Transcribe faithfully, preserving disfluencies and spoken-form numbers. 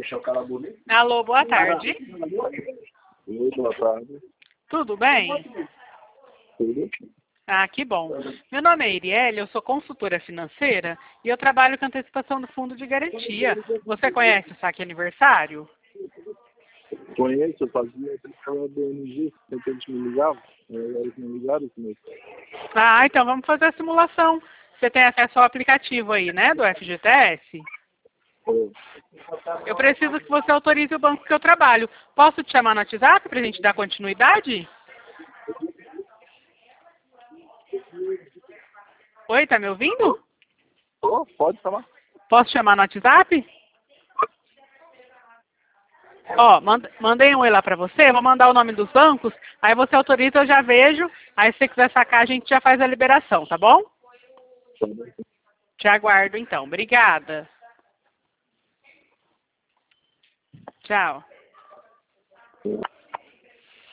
Alô, boa tarde. Oi, boa tarde. Tudo bem? Tudo? Ah, que bom. Meu nome é Iriele, eu sou consultora financeira e eu trabalho com antecipação do fundo de garantia. Você conhece o Saque Aniversário? Conheço, eu fazia aquela do N G, sempre eles me ligavam. Eles me ligaram esse mês. Ah, então vamos fazer a simulação. Você tem acesso ao aplicativo aí, né, do F G T S? Oi. Eu preciso que você autorize o banco que eu trabalho. Posso te chamar no WhatsApp para a gente dar continuidade? Oi, tá me ouvindo? Oh, pode falar. Posso chamar no WhatsApp? Ó, manda, mandei um oi lá pra você, vou mandar o nome dos bancos, aí você autoriza, eu já vejo, aí se você quiser sacar, a gente já faz a liberação, tá bom? Tá bom. Te aguardo então. Obrigada. Tchau.